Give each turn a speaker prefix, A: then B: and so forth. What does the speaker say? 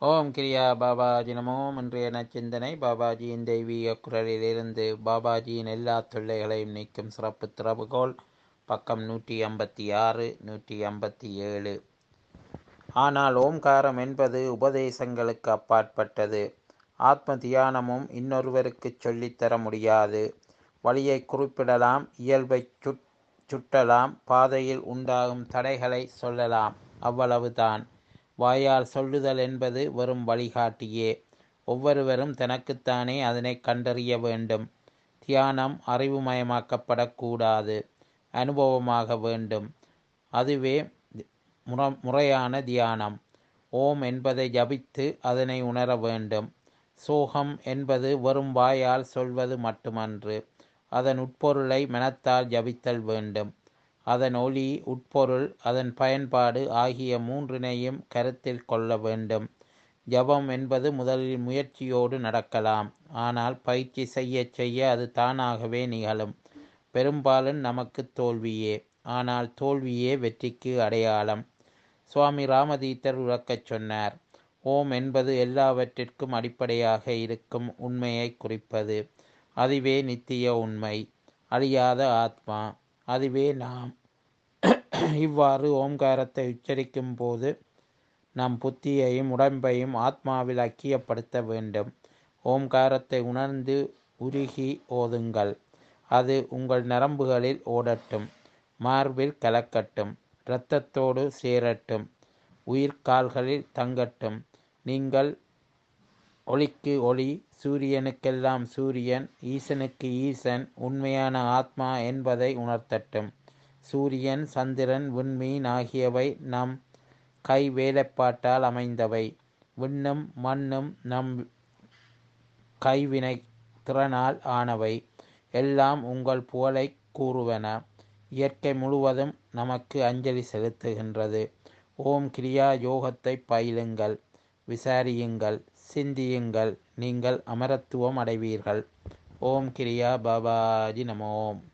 A: ஓம் கிரியா பாபாஜி நமோ. இன்றைய நச்சிந்தனை பாபாஜியின் தெய்வீக குரலிலிருந்து. பாபாஜியின் எல்லா தொல்லைகளையும் நீக்கும் சிறப்பு திறவுகோல். பக்கம் 156 157. ஆனால் ஓம்காரம் என்பது உபதேசங்களுக்கு அப்பாற்பட்டது. ஆத்ம தியானமும் இன்னொருவருக்கு சொல்லித்தர முடியாது. வழியை குறிப்பிடலாம், இயல்பை சுட்டலாம், பாதையில் உண்டாகும் தடைகளை சொல்லலாம், அவ்வளவுதான். வாயால் சொல்லுதல் என்பது வெறும் வழிகாட்டியே. ஒவ்வொருவரும் தனக்குத்தானே அதனை கண்டறிய வேண்டும். தியானம் அறிவுமயமாக்கப்படக்கூடாது, அனுபவமாக வேண்டும். அதுவே முறையான தியானம். ஓம் என்பதை ஜபித்து அதனை உணர வேண்டும். சோகம் என்பது வெறும் வாயால் சொல்வது மட்டுமன்று, அதன் உட்பொருளை மனத்தால் ஜபித்தல் வேண்டும். அதன் ஒளி, உட்பொருள், அதன் பயன்பாடு ஆகிய மூன்றினையும் கருத்தில் கொள்ள வேண்டும். ஜபம் என்பது முதலில் முயற்சியோடு நடக்கலாம், ஆனால் பயிற்சி செய்ய செய்ய அது தானாகவே நிகழும். பெரும்பாலும் நமக்கு தோல்வியே, ஆனால் தோல்வியே வெற்றிக்கு அடையாளம். சுவாமி ராமதீத்தர் உறக்கச் சொன்னார். ஓம் என்பது எல்லாவற்றிற்கும் அடிப்படையாக இருக்கும் உண்மையை குறிப்பது. அதுவே நித்திய உண்மை, அழியாத ஆத்மா. அதுவே நாம். இவ்வாறு ஓம்காரத்தை உச்சரிக்கும் போது நம் புத்தியையும் உடம்பையும் ஆத்மாவில் ஐக்கியப்படுத்த வேண்டும். ஓம்காரத்தை உணர்ந்து உருகி ஓதுங்கள். அது உங்கள் நரம்புகளில் ஓடட்டும், மார்பில் கலக்கட்டும், இரத்தத்தோடு சேரட்டும், உயிர்கால்களில் தங்கட்டும். நீங்கள் ஒளிக்கு ஒளி, சூரியனுக்கெல்லாம் சூரியன், ஈசனுக்கு ஈசன், உண்மையான ஆத்மா என்பதை உணர்த்தட்டும். சூரியன், சந்திரன், விண்மீன் ஆகியவை நம் கை வேலைப்பாட்டால் அமைந்தவை. விண்ணும் மண்ணும் நம் கைவினை திறனால் ஆனவை. எல்லாம் உங்கள் புகழை கூறுவன. இயற்கை முழுவதும் நமக்கு அஞ்சலி செலுத்துகின்றது. ஓம் கிரியா யோகத்தை பயிலுங்கள், விசாரியுங்கள், சிந்தியுங்கள். நீங்கள் அமரத்துவம் அடைவீர்கள். ஓம் கிரியா பாபாஜி நமோ.